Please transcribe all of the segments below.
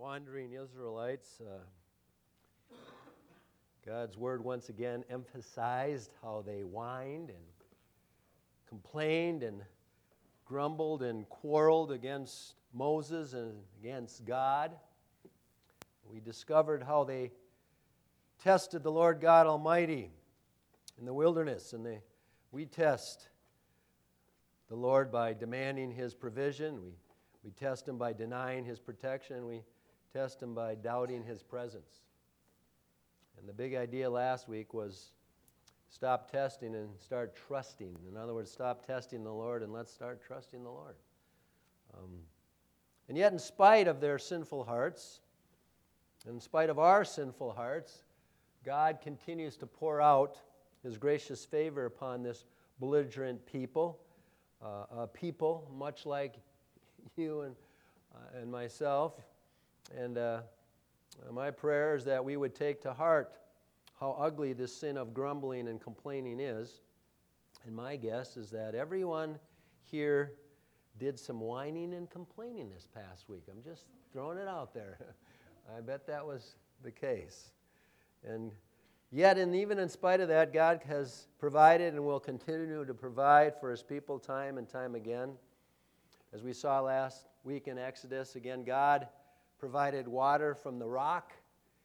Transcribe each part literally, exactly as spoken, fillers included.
Wandering Israelites, uh, God's word once again emphasized how they whined and complained and grumbled and quarreled against Moses and against God. We discovered how they tested the Lord God Almighty in the wilderness, and they, we test the Lord by demanding His provision. We, we test Him by denying His protection. We test Him by doubting His presence. And the big idea last week was stop testing and start trusting. In other words, stop testing the Lord and let's start trusting the Lord. Um, and yet, in spite of their sinful hearts, in spite of our sinful hearts, God continues to pour out His gracious favor upon this belligerent people, uh, a people much like you and, uh, and myself. And uh, my prayer is that we would take to heart how ugly this sin of grumbling and complaining is. And my guess is that everyone here did some whining and complaining this past week. I'm just throwing it out there. I bet that was the case. And yet, and even in spite of that, God has provided and will continue to provide for His people time and time again. As we saw last week in Exodus, again, God provided water from the rock.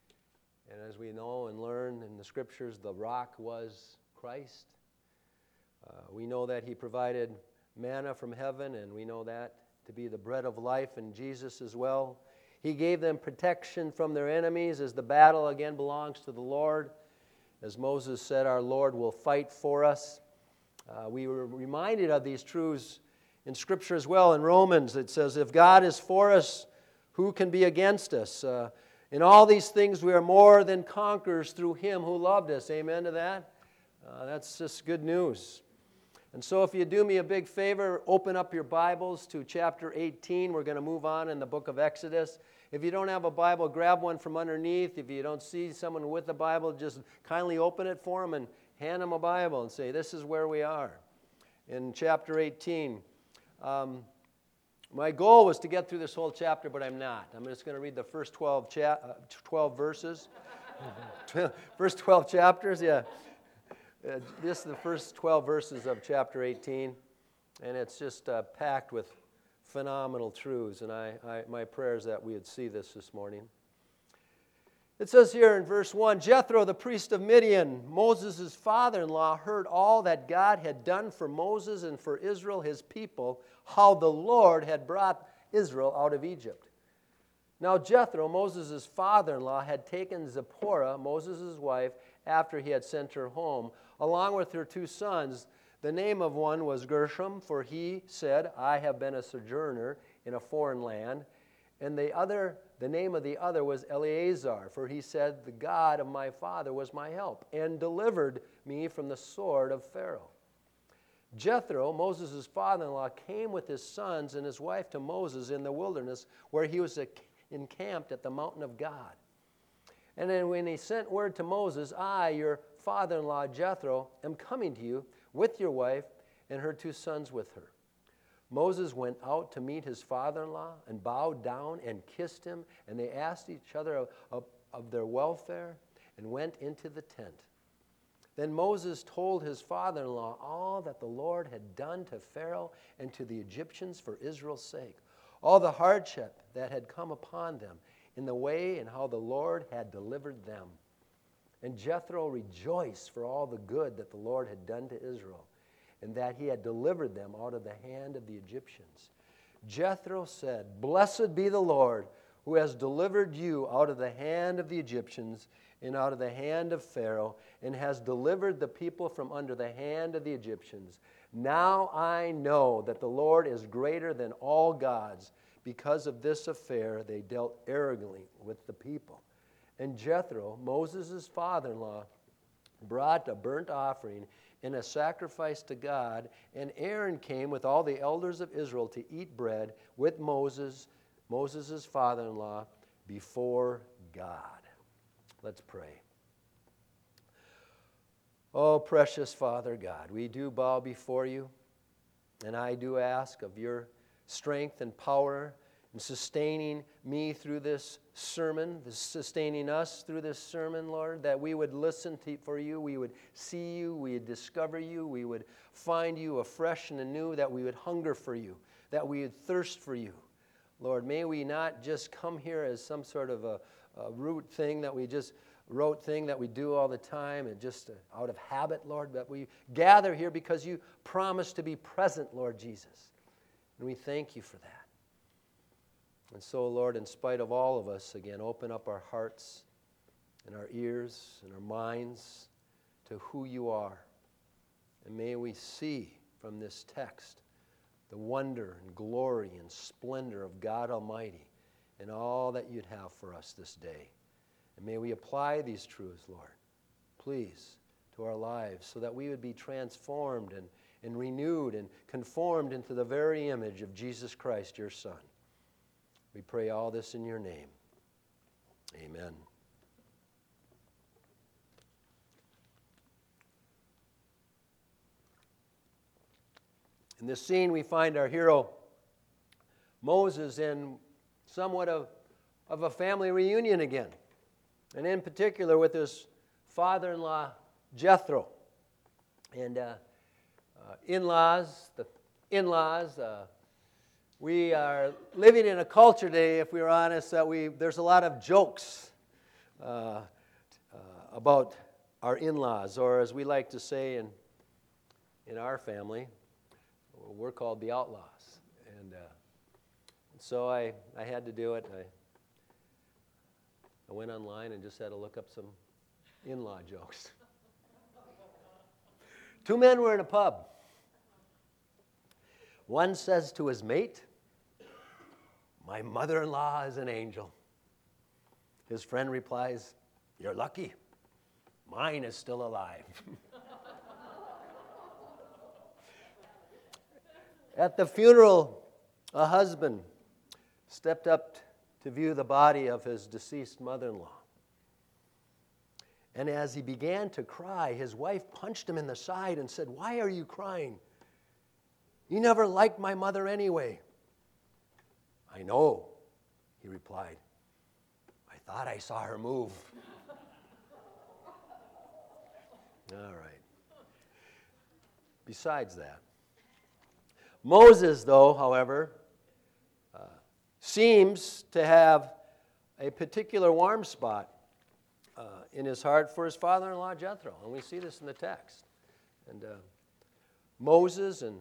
And as we know and learn in the Scriptures, the rock was Christ. Uh, we know that He provided manna from heaven, and we know that to be the bread of life in Jesus as well. He gave them protection from their enemies as the battle again belongs to the Lord. As Moses said, our Lord will fight for us. Uh, we were reminded of these truths in Scripture as well. In Romans, it says, if God is for us, who can be against us? Uh, in all these things we are more than conquerors through Him who loved us. Amen to that? Uh, that's just good news. And so if you do me a big favor, open up your Bibles to chapter eighteen. We're going to move on in the book of Exodus. If you don't have a Bible, grab one from underneath. If you don't see someone with a Bible, just kindly open it for them and hand them a Bible and say, this is where we are. In chapter eighteen. Um, My goal was to get through this whole chapter, but I'm not. I'm just going to read the first twelve, cha- uh, twelve verses. First twelve chapters, yeah. Uh, this is the first twelve verses of chapter eighteen, and it's just uh, packed with phenomenal truths, and I, I, my prayer is that we would see this this morning. It says here in verse one, Jethro, the priest of Midian, Moses' father-in-law, heard all that God had done for Moses and for Israel, his people, how the Lord had brought Israel out of Egypt. Now Jethro, Moses' father-in-law, had taken Zipporah, Moses' wife, after he had sent her home, along with her two sons. The name of one was Gershom, for he said, I have been a sojourner in a foreign land. And the other, the name of the other was Eleazar, for he said, the God of my father was my help, and delivered me from the sword of Pharaoh. Jethro, Moses' father-in-law, came with his sons and his wife to Moses in the wilderness, where he was encamped at the mountain of God. And then when he sent word to Moses, I, your father-in-law Jethro, am coming to you with your wife and her two sons with her. Moses went out to meet his father-in-law and bowed down and kissed him, and they asked each other of, of, of their welfare and went into the tent. Then Moses told his father-in-law all that the Lord had done to Pharaoh and to the Egyptians for Israel's sake, all the hardship that had come upon them in the way and how the Lord had delivered them. And Jethro rejoiced for all the good that the Lord had done to Israel, and that he had delivered them out of the hand of the Egyptians. Jethro said, Blessed be the Lord, who has delivered you out of the hand of the Egyptians and out of the hand of Pharaoh, and has delivered the people from under the hand of the Egyptians. Now I know that the Lord is greater than all gods. Because of this affair, they dealt arrogantly with the people. And Jethro, Moses' father-in-law, brought a burnt offering and a sacrifice to God, and Aaron came with all the elders of Israel to eat bread with Moses, Moses' father-in-law, before God. Let's pray. Oh, precious Father God, we do bow before you, and I do ask of your strength and power and sustaining me through this sermon, sustaining us through this sermon, Lord, that we would listen to, for you, we would see you, we would discover you, we would find you afresh and anew, that we would hunger for you, that we would thirst for you. Lord, may we not just come here as some sort of a, a root thing that we just rote thing that we do all the time and just uh, out of habit, Lord, but we gather here because you promised to be present, Lord Jesus. And we thank you for that. And so, Lord, in spite of all of us, again, open up our hearts and our ears and our minds to who you are. And may we see from this text the wonder and glory and splendor of God Almighty and all that you'd have for us this day. And may we apply these truths, Lord, please, to our lives so that we would be transformed and, and renewed and conformed into the very image of Jesus Christ, your Son. We pray all this in your name. Amen. In this scene, we find our hero, Moses, in somewhat of, of a family reunion again. And in particular with his father-in-law, Jethro. And uh, uh, in-laws, the in-laws, uh, we are living in a culture today, if we are honest, that we there's a lot of jokes uh, uh, about our in-laws, or as we like to say in, in our family, we're called the outlaws. And uh, so I, I had to do it. I, I went online and just had to look up some in-law jokes. Two men were in a pub. One says to his mate, "My mother-in-law is an angel." His friend replies, "You're lucky. Mine is still alive." At the funeral, a husband stepped up to view the body of his deceased mother-in-law. And as he began to cry, his wife punched him in the side and said, "Why are you crying? You never liked my mother anyway." "I know," he replied. "I thought I saw her move." All right. Besides that, Moses, though, however, uh, seems to have a particular warm spot uh, in his heart for his father-in-law, Jethro. And we see this in the text. And uh, Moses and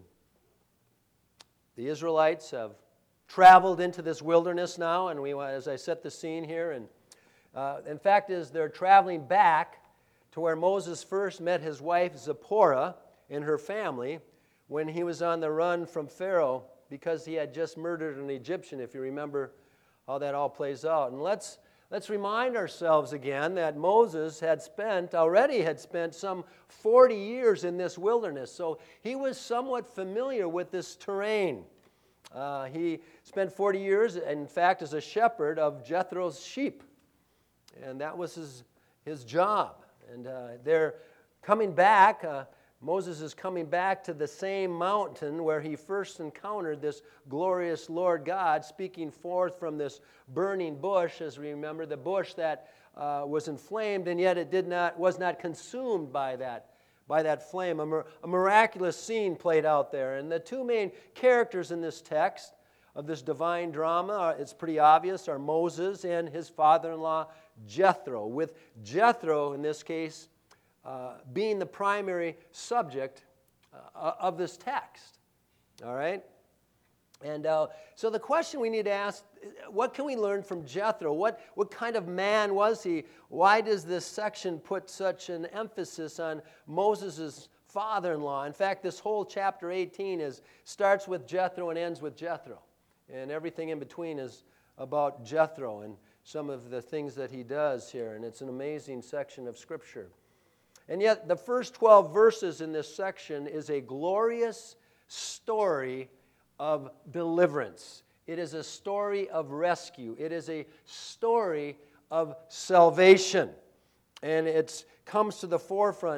the Israelites have traveled into this wilderness now, and we, as I set the scene here, and uh, in fact, is they're traveling back to where Moses first met his wife Zipporah and her family when he was on the run from Pharaoh because he had just murdered an Egyptian, if you remember how that all plays out. And let's let's remind ourselves again that Moses had spent, already had spent some forty years in this wilderness, so he was somewhat familiar with this terrain. Uh, he spent forty years, in fact, as a shepherd of Jethro's sheep, and that was his, his job. And uh, they're coming back. Uh, Moses is coming back to the same mountain where he first encountered this glorious Lord God speaking forth from this burning bush, as we remember, the bush that uh, was inflamed, and yet it did not was not consumed by that, by that flame. A, mir- a miraculous scene played out there. And the two main characters in this text of this divine drama, uh, it's pretty obvious, are Moses and his father-in-law, Jethro, with Jethro, in this case, Uh, being the primary subject uh, of this text. All right? And uh, so the question we need to ask, what can we learn from Jethro? What, what kind of man was he? Why does this section put such an emphasis on Moses' father-in-law? In fact, this whole chapter eighteen is starts with Jethro and ends with Jethro. And everything in between is about Jethro and some of the things that he does here. And it's an amazing section of Scripture. And yet, the first twelve verses in this section is a glorious story of deliverance. It is a story of rescue. It is a story of salvation. And it comes to the forefront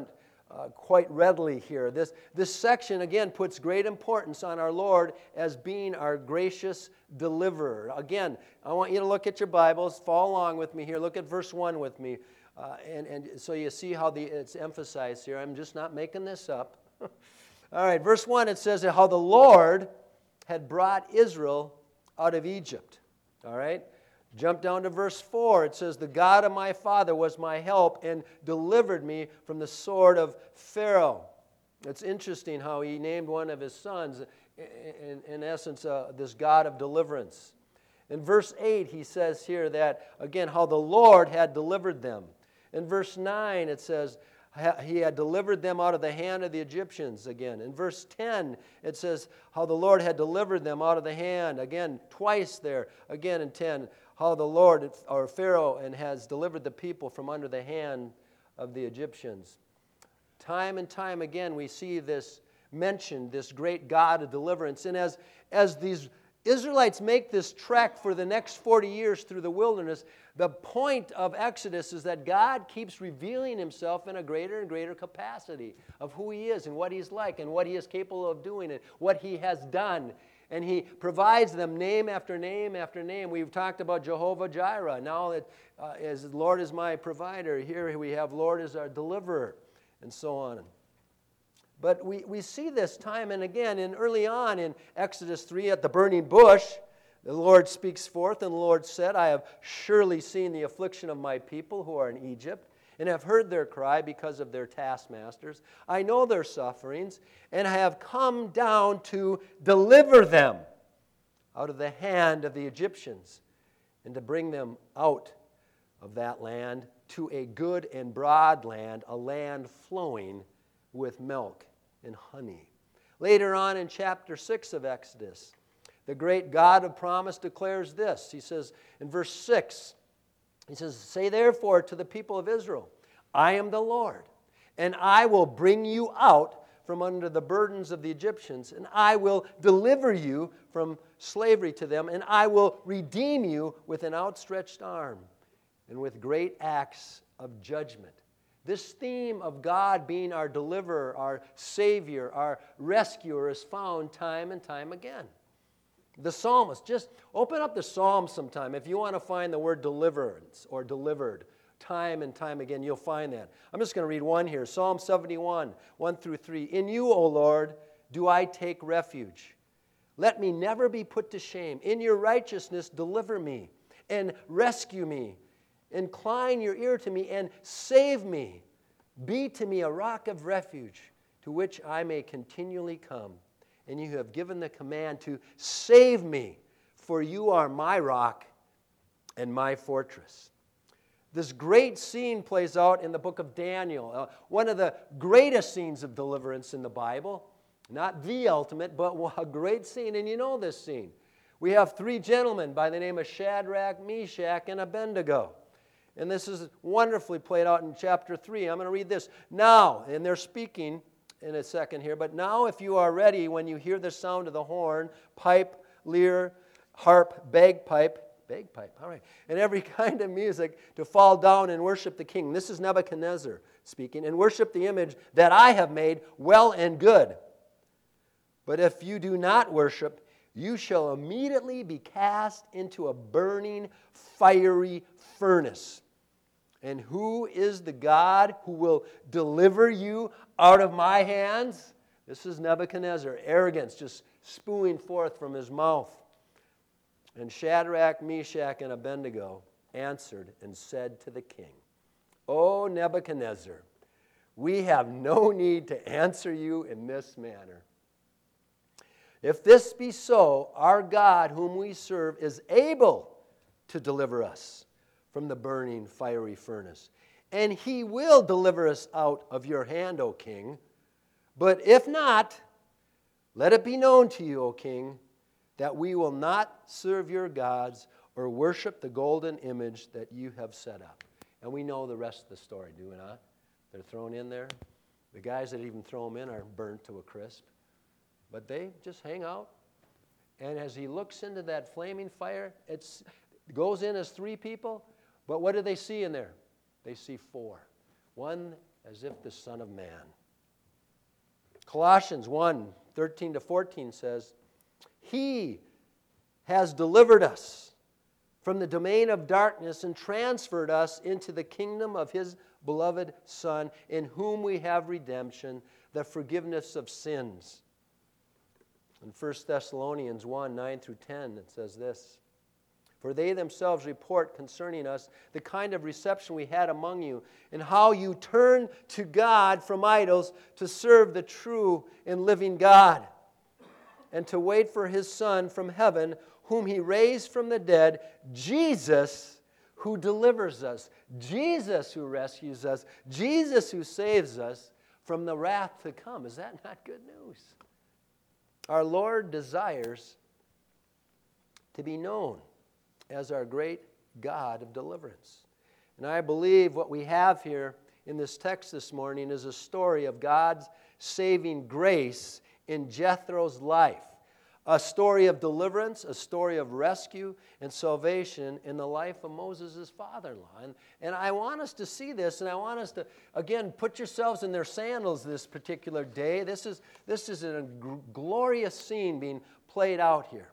uh, quite readily here. This, this section, again, puts great importance on our Lord as being our gracious deliverer. Again, I want you to look at your Bibles. Follow along with me here. Look at verse one with me. Uh, and, and so you see how the, it's emphasized here. I'm just not making this up. All right, verse one, it says how the Lord had brought Israel out of Egypt. All right? Jump down to verse four. It says, the God of my father was my help and delivered me from the sword of Pharaoh. It's interesting how he named one of his sons, in, in essence, uh, this God of deliverance. In verse eight, he says here that, again, how the Lord had delivered them. In verse nine, it says, he had delivered them out of the hand of the Egyptians again. In verse ten, it says how the Lord had delivered them out of the hand. Again, twice there. Again in ten, how the Lord, or Pharaoh, and has delivered the people from under the hand of the Egyptians. Time and time again, we see this mentioned, this great God of deliverance. And as, as these Israelites make this trek for the next forty years through the wilderness, the point of Exodus is that God keeps revealing himself in a greater and greater capacity of who he is and what he's like and what he is capable of doing and what he has done. And he provides them name after name after name. We've talked about Jehovah Jireh. Now that uh, as Lord is my provider, here we have Lord is our deliverer, and so on. But we, we see this time and again, and early on in Exodus three at the burning bush, the Lord speaks forth, and the Lord said, I have surely seen the affliction of my people who are in Egypt, and have heard their cry because of their taskmasters. I know their sufferings, and I have come down to deliver them out of the hand of the Egyptians, and to bring them out of that land to a good and broad land, a land flowing with milk and honey. Later on in chapter six of Exodus, the great God of promise declares this. He says in verse six, he says, say therefore to the people of Israel, I am the Lord, and I will bring you out from under the burdens of the Egyptians, and I will deliver you from slavery to them, and I will redeem you with an outstretched arm and with great acts of judgment. This theme of God being our deliverer, our Savior, our rescuer is found time and time again. The psalmist, just open up the Psalms sometime. If you want to find the word deliverance or delivered, time and time again, you'll find that. I'm just going to read one here. Psalm seventy-one, one through three. In you, O Lord, do I take refuge. Let me never be put to shame. In your righteousness, deliver me and rescue me. Incline your ear to me and save me. Be to me a rock of refuge to which I may continually come. And you have given the command to save me, for you are my rock and my fortress. This great scene plays out in the book of Daniel, uh, one of the greatest scenes of deliverance in the Bible. Not the ultimate, but a great scene, and you know this scene. We have three gentlemen by the name of Shadrach, Meshach, and Abednego. And this is wonderfully played out in chapter three. I'm going to read this. Now, and they're speaking in a second here, but now if you are ready, when you hear the sound of the horn, pipe, lyre, harp, bagpipe, bagpipe, all right, and every kind of music, to fall down and worship the king. This is Nebuchadnezzar speaking, and worship the image that I have made, well and good. But if you do not worship, you shall immediately be cast into a burning, fiery furnace. And who is the God who will deliver you out of my hands? This is Nebuchadnezzar, arrogance just spewing forth from his mouth. And Shadrach, Meshach, and Abednego answered and said to the king, O Nebuchadnezzar, we have no need to answer you in this manner. If this be so, our God whom we serve is able to deliver us from the burning fiery furnace. And he will deliver us out of your hand, O king. But if not, let it be known to you, O king, that we will not serve your gods or worship the golden image that you have set up. And we know the rest of the story, do we not? They're thrown in there. The guys that even throw them in are burnt to a crisp. But they just hang out. And as he looks into that flaming fire, it's, it goes in as three people. But what do they see in there? They see four. One as if the Son of Man. Colossians one, thirteen to fourteen says, He has delivered us from the domain of darkness and transferred us into the kingdom of His beloved Son, in whom we have redemption, the forgiveness of sins. In First Thessalonians one, nine through ten, it says this, For they themselves report concerning us the kind of reception we had among you, and how you turned to God from idols to serve the true and living God, and to wait for His Son from heaven, whom He raised from the dead, Jesus, who delivers us, Jesus who rescues us, Jesus who saves us from the wrath to come. Is that not good news? Our Lord desires to be known as our great God of deliverance. And I believe what we have here in this text this morning is a story of God's saving grace in Jethro's life. A story of deliverance, a story of rescue and salvation in the life of Moses' father-in-law. And, and I want us to see this, and I want us to, again, put yourselves in their sandals this particular day. This is, this is a g- glorious scene being played out here.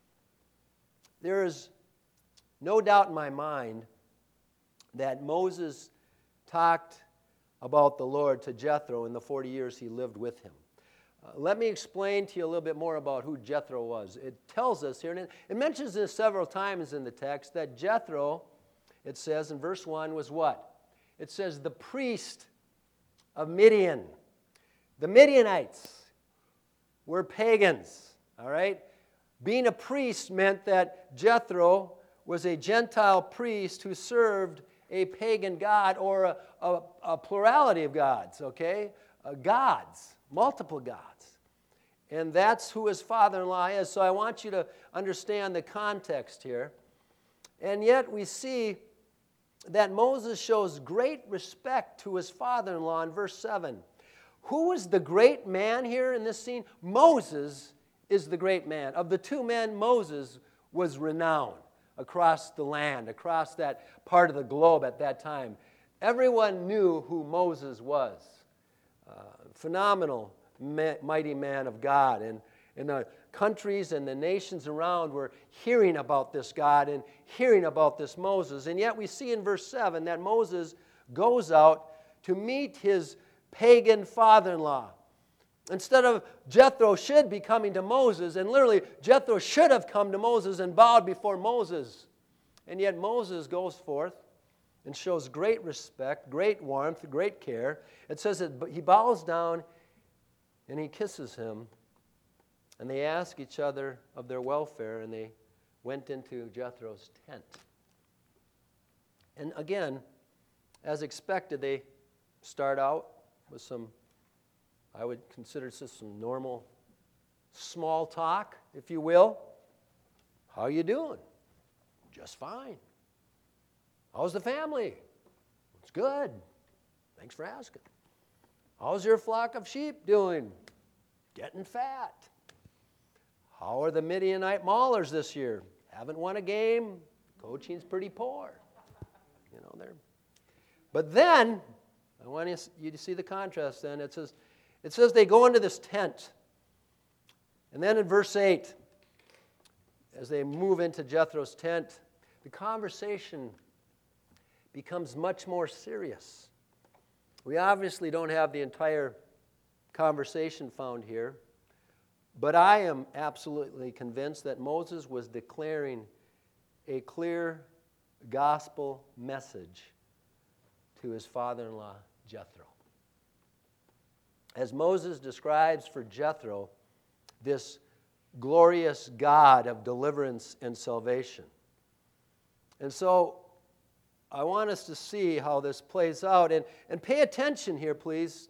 There is no doubt in my mind that Moses talked about the Lord to Jethro in the forty years he lived with him. Uh, let me explain to you a little bit more about who Jethro was. It tells us here, and it, it mentions this several times in the text, that Jethro, it says in verse one, was what? It says the priest of Midian. The Midianites were pagans, all right? Being a priest meant that Jethro was a Gentile priest who served a pagan god, or a, a, a plurality of gods, okay? Uh, gods, multiple gods. And that's who his father-in-law is. So I want you to understand the context here. And yet we see that Moses shows great respect to his father-in-law in verse seven. Who is the great man here in this scene? Moses is the great man. Of the two men, Moses was renowned across the land, across that part of the globe at that time. Everyone knew who Moses was. Uh, phenomenal, ma- mighty man of God. And, and the countries and the nations around were hearing about this God and hearing about this Moses. And yet we see in verse seven that Moses goes out to meet his pagan father-in-law. Instead of Jethro should be coming to Moses, and literally Jethro should have come to Moses and bowed before Moses. And yet Moses goes forth and shows great respect, great warmth, great care. It says that he bows down and he kisses him, and they ask each other of their welfare, and they went into Jethro's tent. And again, as expected, they start out with some, I would consider this some normal small talk, if you will. How are you doing? Just fine. How's the family? It's good. Thanks for asking. How's your flock of sheep doing? Getting fat. How are the Midianite maulers this year? Haven't won a game. Coaching's pretty poor. You know, they're. But then, I want you to see the contrast then. It says, it says they go into this tent. And then in verse eight, as they move into Jethro's tent, the conversation becomes much more serious. We obviously don't have the entire conversation found here, but I am absolutely convinced that Moses was declaring a clear gospel message to his father-in-law, Jethro. As Moses describes for Jethro this glorious God of deliverance and salvation. And so I want us to see how this plays out. And, and pay attention here, please.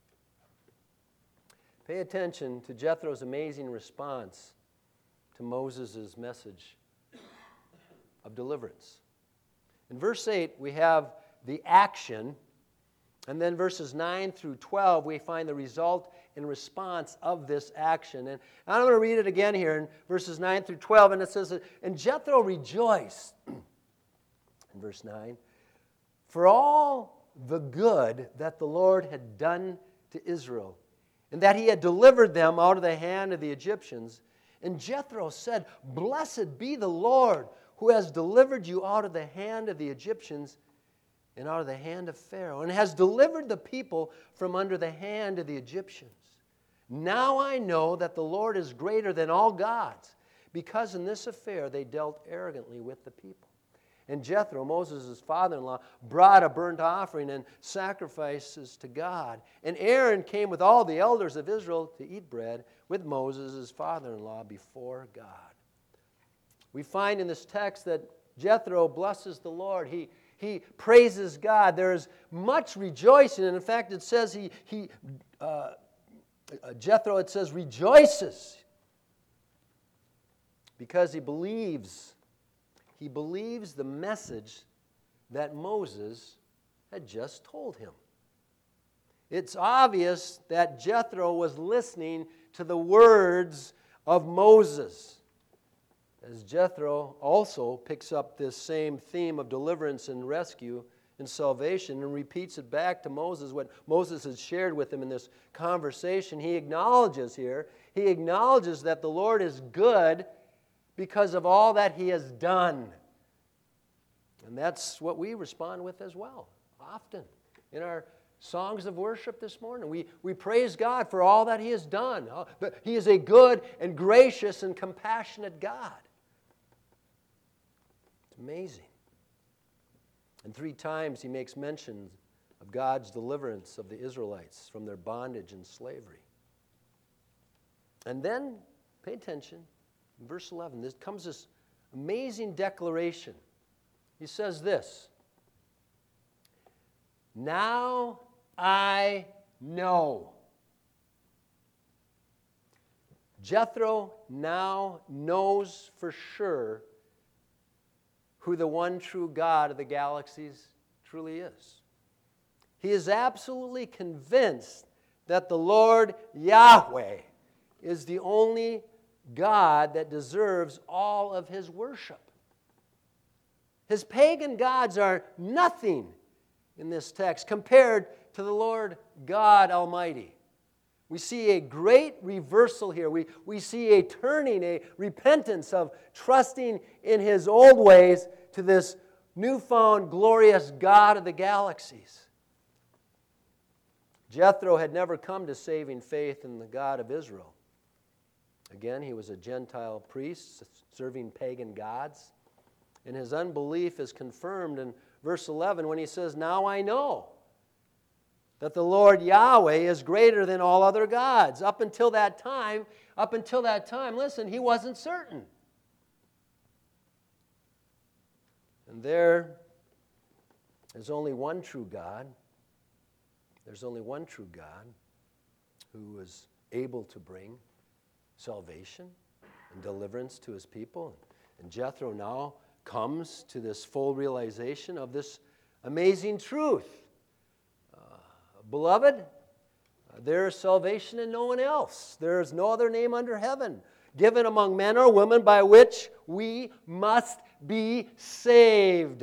Pay attention to Jethro's amazing response to Moses' message of deliverance. In verse eight, we have the action. And then verses nine through twelve, we find the result and response of this action. And I'm going to read it again here in verses nine through twelve. And it says, and Jethro rejoiced. In verse nine, for all the good that the Lord had done to Israel, and that he had delivered them out of the hand of the Egyptians. And Jethro said, "Blessed be the Lord, who has delivered you out of the hand of the Egyptians and out of the hand of Pharaoh, and has delivered the people from under the hand of the Egyptians. Now I know that the Lord is greater than all gods, because in this affair they dealt arrogantly with the people." And Jethro, Moses' father-in-law, brought a burnt offering and sacrifices to God. And Aaron came with all the elders of Israel to eat bread with Moses, his father-in-law, before God. We find in this text that Jethro blesses the Lord. He, he praises God. There is much rejoicing. And in fact, it says he, he uh, Jethro, it says, rejoices because he believes. He believes the message that Moses had just told him. It's obvious that Jethro was listening to the words of Moses. As Jethro also picks up this same theme of deliverance and rescue and salvation and repeats it back to Moses, what Moses has shared with him in this conversation, he acknowledges here, he acknowledges that the Lord is good because of all that he has done. And that's what we respond with as well, often. In our songs of worship this morning, we, we praise God for all that he has done. He is a good and gracious and compassionate God. It's amazing. And three times he makes mention of God's deliverance of the Israelites from their bondage and slavery. And then, pay attention, in verse eleven, there comes this amazing declaration. He says this, "Now I know." Jethro now knows for sure who the one true God of the galaxies truly is. He is absolutely convinced that the Lord Yahweh is the only God that deserves all of his worship. His pagan gods are nothing in this text compared to the Lord God Almighty. We see a great reversal here. We, we see a turning, a repentance of trusting in his old ways to this newfound glorious God of the galaxies. Jethro had never come to saving faith in the God of Israel. Again, he was a Gentile priest serving pagan gods. And his unbelief is confirmed in verse eleven when he says, "Now I know that the Lord Yahweh is greater than all other gods." Up until that time, up until that time, listen, he wasn't certain. And there is only one true God. There's only one true God who is able to bring salvation and deliverance to his people. And Jethro now comes to this full realization of this amazing truth. Uh, Beloved, uh, there is salvation in no one else. There is no other name under heaven given among men or women by which we must be saved.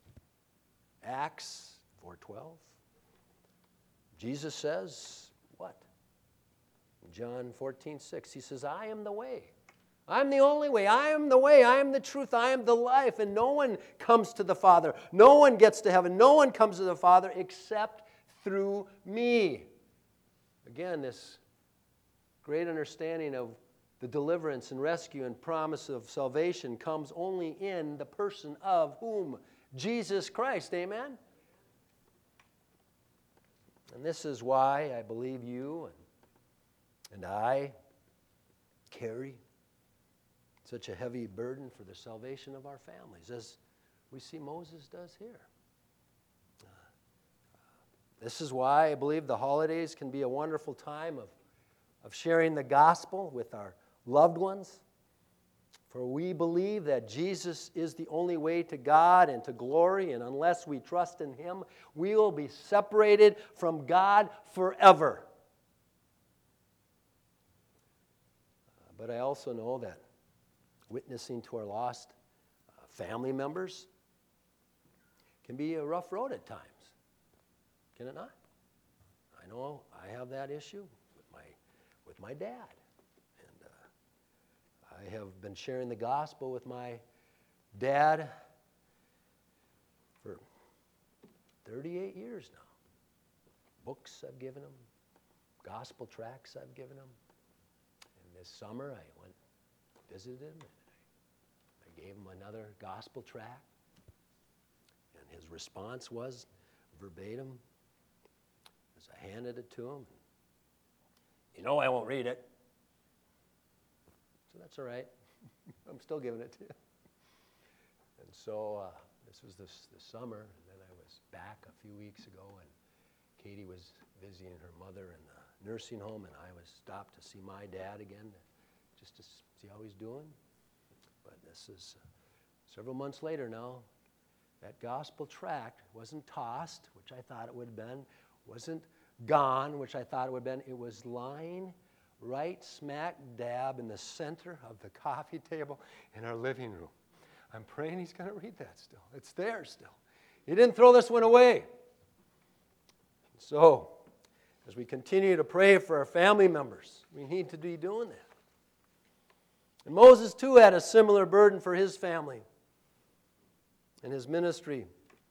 Acts four twelve. Jesus says, what? John fourteen six, he says, "I am the way. I'm the only way. I am the way. I am the truth. I am the life. And no one comes to the Father. No one gets to heaven. No one comes to the Father except through me." Again, this great understanding of the deliverance and rescue and promise of salvation comes only in the person of whom? Jesus Christ. Amen? And this is why I believe you and, and I carry such a heavy burden for the salvation of our families, as we see Moses does here. Uh, this is why I believe the holidays can be a wonderful time of, of sharing the gospel with our loved ones. For we believe that Jesus is the only way to God and to glory, and unless we trust in him, we will be separated from God forever. Uh, but I also know that witnessing to our lost uh, family members can be a rough road at times. Can it not? I know I have that issue with my my dad. And uh, I have been sharing the gospel with my dad for thirty-eight years now. Books I've given him, gospel tracts I've given him. And this summer I went, visited him, and I, I gave him another gospel tract. And his response was verbatim as I handed it to him. You know I won't read it. So that's all right. I'm still giving it to you. And so uh, this was this, this summer, and then I was back a few weeks ago, and Katie was visiting her mother in the nursing home, and I was stopped to see my dad again, just to see how he's doing. But this is uh, several months later now. That gospel tract wasn't tossed, which I thought it would have been, wasn't gone, which I thought it would have been. It was lying right smack dab in the center of the coffee table in our living room. I'm praying he's going to read that still. It's there still. He didn't throw this one away. So, as we continue to pray for our family members, we need to be doing that. And Moses, too, had a similar burden for his family and his ministry.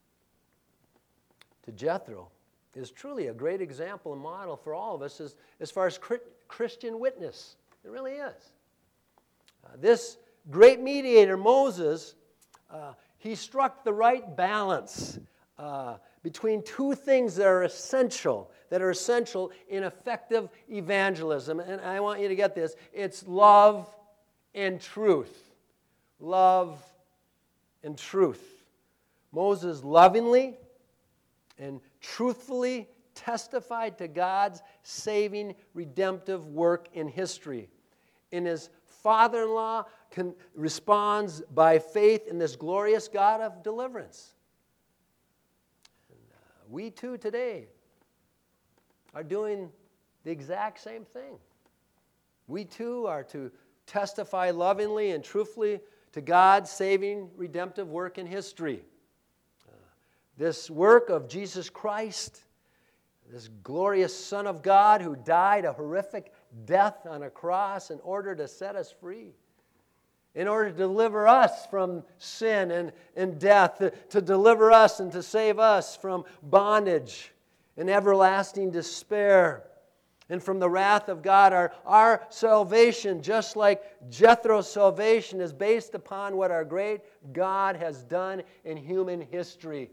To Jethro is truly a great example and model for all of us as, as far as Christian witness. It really is. Uh, this great mediator, Moses, uh, he struck the right balance uh, between two things that are essential, that are essential in effective evangelism. And I want you to get this. It's love and truth. Love and truth. Moses lovingly and truthfully testified to God's saving, redemptive work in history. And his father-in-law can, responds by faith in this glorious God of deliverance. And, uh, we too today are doing the exact same thing. We too are to testify lovingly and truthfully to God's saving, redemptive work in history. Uh, this work of Jesus Christ, this glorious Son of God who died a horrific death on a cross in order to set us free, in order to deliver us from sin and, and death, to, to deliver us and to save us from bondage and everlasting despair, and from the wrath of God. Our, our salvation, just like Jethro's salvation, is based upon what our great God has done in human history.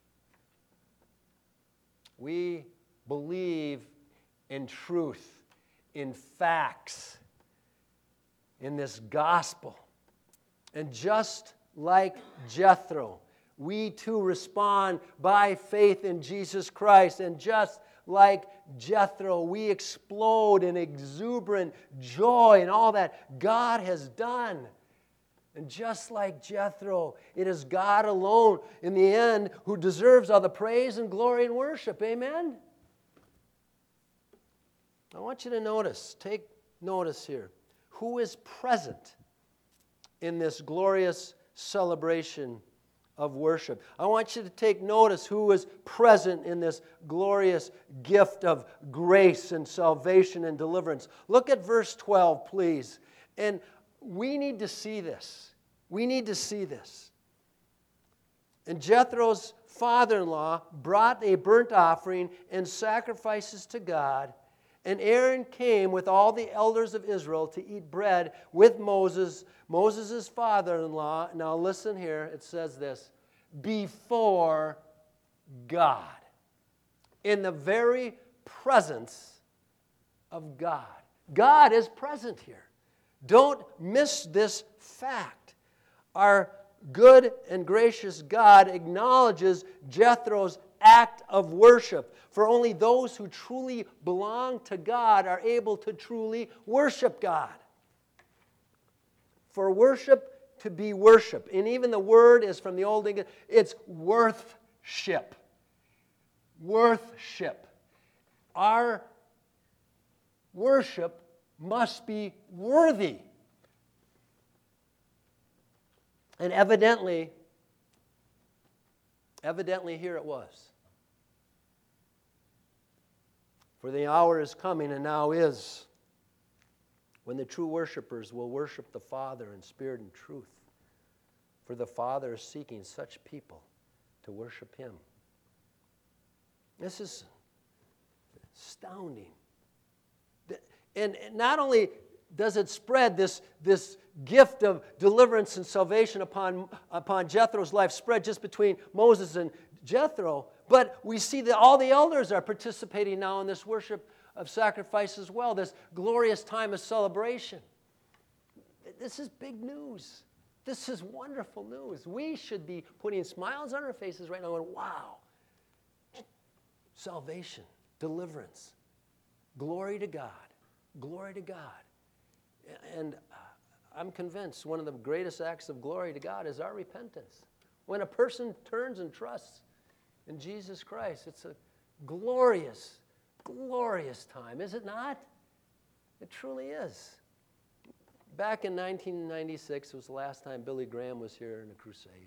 We believe in truth, in facts, in this gospel. And just like Jethro, we too respond by faith in Jesus Christ. And just like Jethro, we explode in exuberant joy in all that God has done. And just like Jethro, it is God alone in the end who deserves all the praise and glory and worship. Amen? I want you to notice, take notice here, who is present in this glorious celebration of worship. I want you to take notice who is present in this glorious gift of grace and salvation and deliverance. Look at verse twelve, please. And we need to see this. We need to see this. And Jethro's father-in-law brought a burnt offering and sacrifices to God. And Aaron came with all the elders of Israel to eat bread with Moses, Moses' father-in-law. Now listen here, it says this, before God, in the very presence of God. God is present here. Don't miss this fact. Our good and gracious God acknowledges Jethro's act of worship. For only those who truly belong to God are able to truly worship God. For worship to be worship, and even the word is from the Old English, it's worthship. Worthship. Our worship must be worthy. And evidently, evidently here it was. For the hour is coming, and now is, when the true worshipers will worship the Father in spirit and truth. For the Father is seeking such people to worship Him. This is astounding. And not only does it spread, this, this gift of deliverance and salvation upon, upon Jethro's life spread just between Moses and Jethro, but we see that all the elders are participating now in this worship of sacrifice as well, this glorious time of celebration. This is big news. This is wonderful news. We should be putting smiles on our faces right now and wow, salvation, deliverance, glory to God, glory to God. And I'm convinced one of the greatest acts of glory to God is our repentance. When a person turns and trusts in Jesus Christ, it's a glorious, glorious time, is it not? It truly is. Back in nineteen ninety-six was the last time Billy Graham was here in a crusade.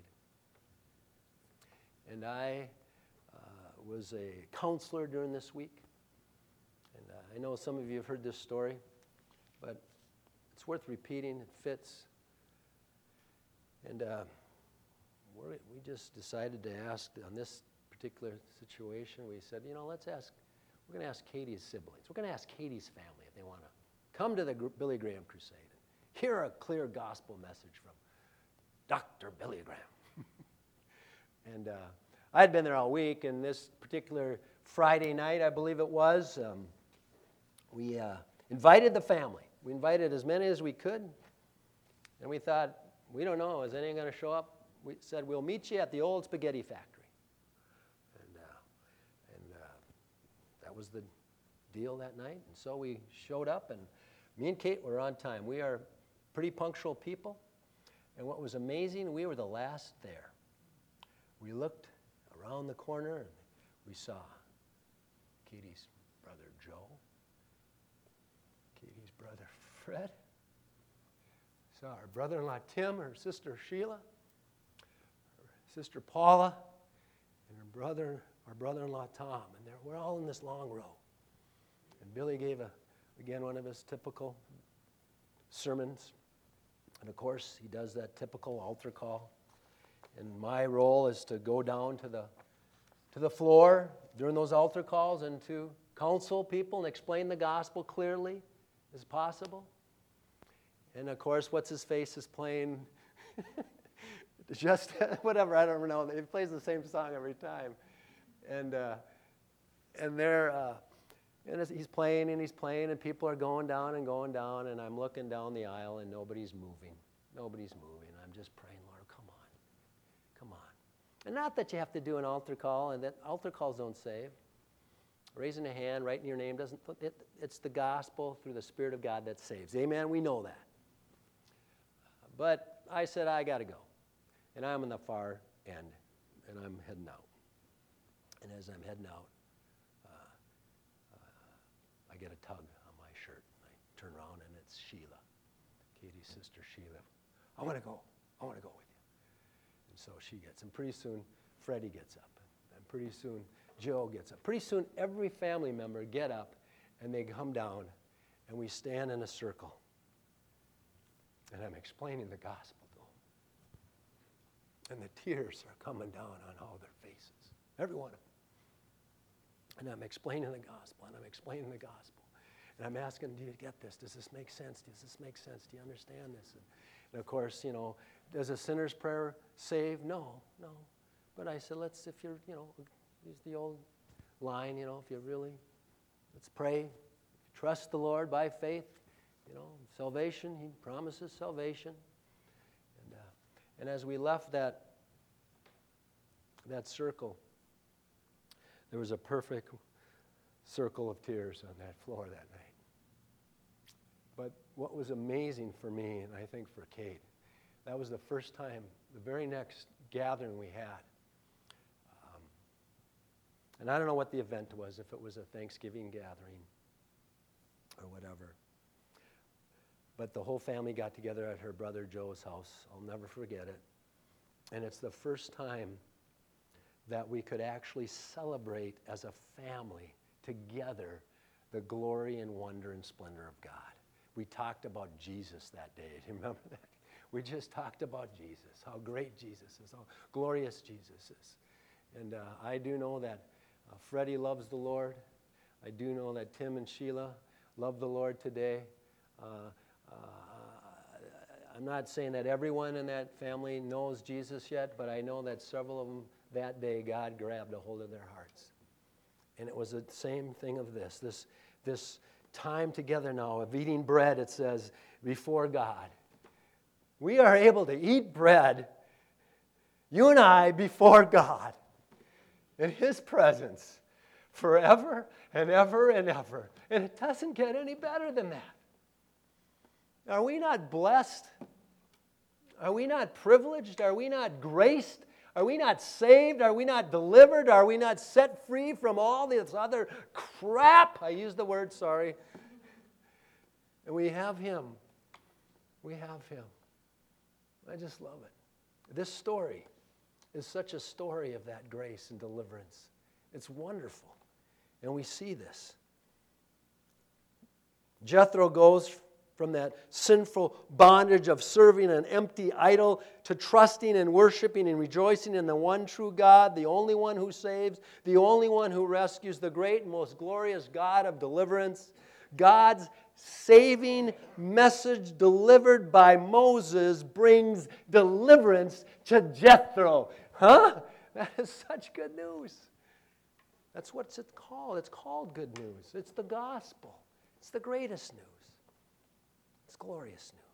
And I uh, was a counselor during this week. And uh, I know some of you have heard this story, but it's worth repeating. It fits. And uh, we're, we just decided to ask on this particular situation. We said, you know, let's ask, we're going to ask Katie's siblings. We're going to ask Katie's family if they want to come to the Billy Graham crusade and hear a clear gospel message from Doctor Billy Graham. and uh, I had been there all week, and this particular Friday night, I believe it was, um, we uh, invited the family. We invited as many as we could, and we thought, we don't know, is anyone going to show up? We said, we'll meet you at the old spaghetti factory. And, uh, and uh, that was the deal that night. And so we showed up, and me and Kate were on time. We are pretty punctual people. And what was amazing, we were the last there. We looked around the corner, and we saw Katie's brother Joe, Katie's brother Fred, saw our brother-in-law Tim, her sister Sheila, her sister Paula, and her brother, our brother-in-law Tom. And we're all in this long row. And Billy gave, a, again, one of his typical sermons. And of course, he does that typical altar call. And my role is to go down to the, to the floor during those altar calls and to counsel people and explain the gospel clearly as possible. And of course, what's his face is playing just whatever, I don't know. He plays the same song every time. And uh, and they're, uh, and he's playing and he's playing and people are going down and going down and I'm looking down the aisle and nobody's moving. Nobody's moving. I'm just praying, Lord, come on. Come on. And not that you have to do an altar call, and that altar calls don't save. Raising a hand, writing your name doesn't, it, it's the gospel through the Spirit of God that saves. Amen? We know that. But I said, I got to go. And I'm on the far end, and I'm heading out. And as I'm heading out, uh, uh, I get a tug on my shirt. I turn around, and it's Sheila, Katie's sister Sheila. I want to go. I want to go with you. And so she gets, and pretty soon Freddie gets up, and pretty soon Joe gets up. Pretty soon every family member get up, and they come down, and we stand in a circle. And I'm explaining the gospel to them. And the tears are coming down on all their faces, every one of them. And I'm explaining the gospel, and I'm explaining the gospel. And I'm asking, do you get this? Does this make sense? Does this make sense? Do you understand this? And, and of course, you know, does a sinner's prayer save? No, no. But I said, let's, if you're, you know, use the old line, you know, if you really, let's pray. Trust the Lord by faith. You know, salvation, He promises salvation. And, uh, and as we left that, that circle, there was a perfect circle of tears on that floor that night. But what was amazing for me, and I think for Kate, that was the first time, the very next gathering we had. Um, and I don't know what the event was, if it was a Thanksgiving gathering or whatever. But the whole family got together at her brother Joe's house. I'll never forget it. And it's the first time that we could actually celebrate as a family together the glory and wonder and splendor of God. we talked about Jesus that day. Do you remember that? We just talked about Jesus, how great Jesus is, how glorious Jesus is. And uh, I do know that uh, Freddie loves the Lord. I do know that Tim and Sheila love the Lord today. Uh, uh, I'm not saying that everyone in that family knows Jesus yet, but I know that several of them that day, God grabbed a hold of their hearts. And it was the same thing of this, this, this time together now of eating bread, it says, before God. We are able to eat bread, you and I, before God, in His presence, forever and ever and ever. And it doesn't get any better than that. Are we not blessed? Are we not privileged? Are we not graced? Are we not saved? Are we not delivered? Are we not set free from all this other crap? I use the word, sorry. And we have Him. We have Him. I just love it. This story is such a story of that grace and deliverance. It's wonderful. And we see this. Jethro goes from that sinful bondage of serving an empty idol to trusting and worshiping and rejoicing in the one true God, the only one who saves, the only one who rescues, the great and most glorious God of deliverance. God's saving message delivered by Moses brings deliverance to Jethro. Huh? That is such good news. That's what it's called. It's called good news. It's the gospel. It's the greatest news. It's glorious news.